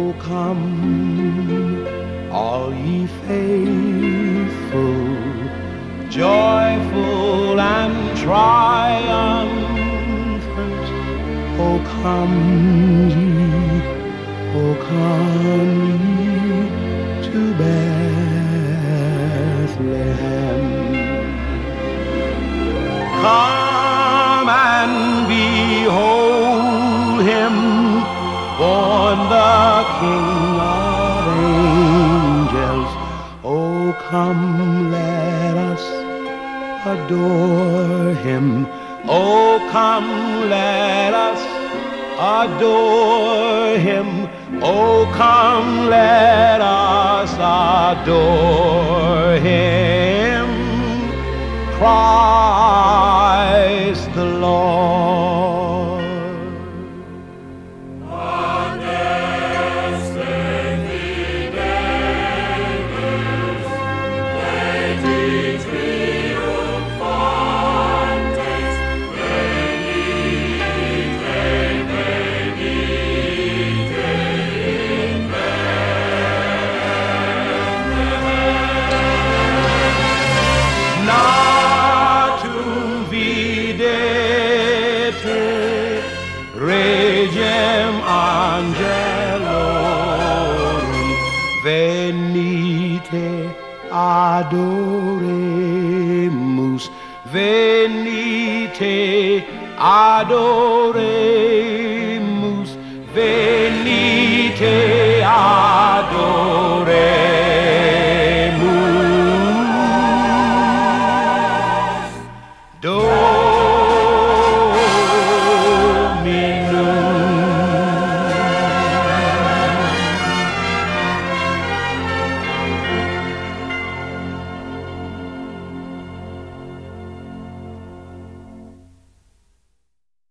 come, all ye faithful, joyful and triumphant. Oh, come ye, oh, come ye to Bethlehem. Come and behold him, born the King of angels. Oh, come, let us adore him. Oh, come, let us adore him. Oh, come, let us adore him. Christ the Lord. Regem angelorum venite adoremus, venite adoremus, venite